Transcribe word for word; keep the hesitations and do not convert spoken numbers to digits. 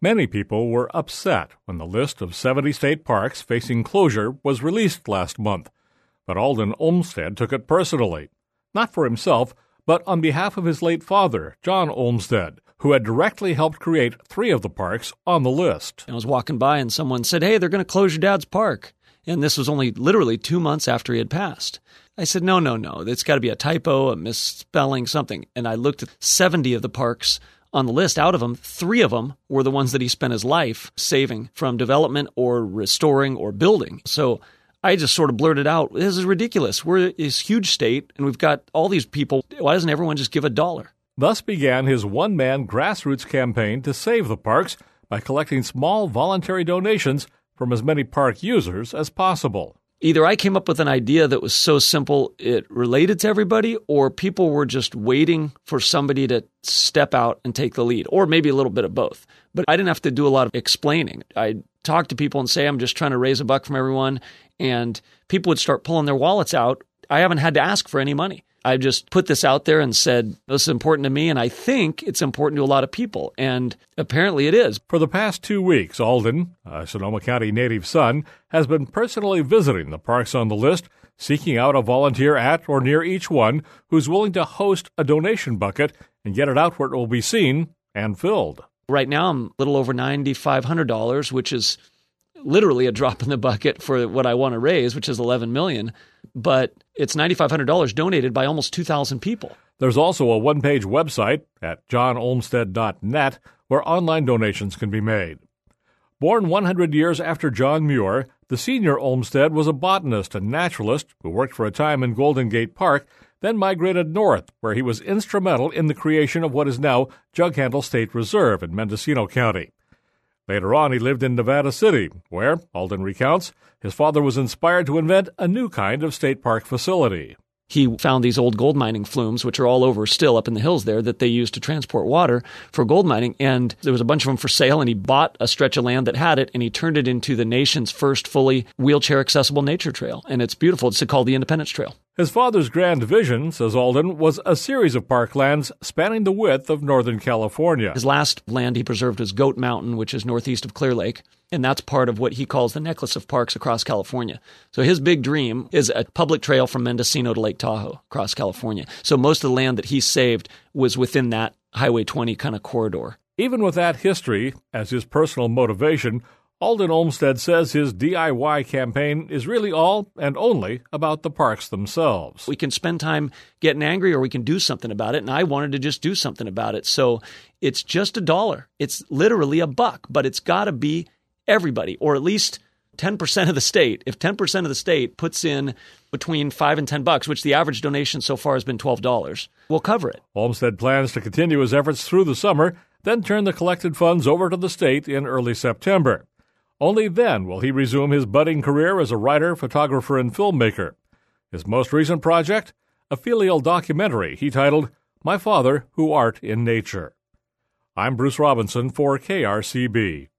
Many people were upset when the list of seventy state parks facing closure was released last month, but Alden Olmsted took it personally, not for himself, but on behalf of his late father, John Olmsted, who had directly helped create three of the parks on the list. I was walking by and someone said, "Hey, they're going to close your dad's park." And this was only literally two months after he had passed. I said, no, no, no, it's got to be a typo, a misspelling, something. And I looked at seventy of the parks on the list. Out of them, three of them were the ones that he spent his life saving from development or restoring or building. So I just sort of blurted out, this is ridiculous. We're this huge state, and we've got all these people. Why doesn't everyone just give a dollar? Thus began his one-man grassroots campaign to save the parks by collecting small voluntary donations from as many park users as possible. Either I came up with an idea that was so simple it related to everybody, or people were just waiting for somebody to step out and take the lead, or maybe a little bit of both. But I didn't have to do a lot of explaining. I'd talk to people and say, I'm just trying to raise a buck from everyone, and people would start pulling their wallets out. I haven't had to ask for any money. I just put this out there and said, this is important to me, and I think it's important to a lot of people. And apparently it is. For the past two weeks, Alden, a Sonoma County native son, has been personally visiting the parks on the list, seeking out a volunteer at or near each one who's willing to host a donation bucket and get it out where it will be seen and filled. Right now, I'm a little over nine thousand five hundred dollars, which is literally a drop in the bucket for what I want to raise, which is eleven million dollars. But it's nine thousand five hundred dollars donated by almost two thousand people. There's also a one-page website at john olmsted dot net where online donations can be made. Born one hundred years after John Muir, the senior Olmsted was a botanist and naturalist who worked for a time in Golden Gate Park, then migrated north, where he was instrumental in the creation of what is now Jug Handle State Reserve in Mendocino County. Later on, he lived in Nevada City, where, Alden recounts, his father was inspired to invent a new kind of state park facility. He found these old gold mining flumes, which are all over still up in the hills there, that they used to transport water for gold mining. And there was a bunch of them for sale, and he bought a stretch of land that had it, and he turned it into the nation's first fully wheelchair-accessible nature trail. And it's beautiful. It's called the Independence Trail. His father's grand vision, says Alden, was a series of parklands spanning the width of Northern California. His last land he preserved was Goat Mountain, which is northeast of Clear Lake, and that's part of what he calls the necklace of parks across California. So his big dream is a public trail from Mendocino to Lake Tahoe across California. So most of the land that he saved was within that Highway twenty kind of corridor. Even with that history as his personal motivation, Alden Olmsted says his D I Y campaign is really all and only about the parks themselves. We can spend time getting angry or we can do something about it, and I wanted to just do something about it. So it's just a dollar. It's literally a buck, but it's got to be everybody, or at least ten percent of the state. If ten percent of the state puts in between five and ten bucks, which the average donation so far has been twelve dollars, we'll cover it. Olmsted plans to continue his efforts through the summer, then turn the collected funds over to the state in early September. Only then will he resume his budding career as a writer, photographer, and filmmaker. His most recent project, a filial documentary he titled My Father Who Art in Nature. I'm Bruce Robinson for K R C B.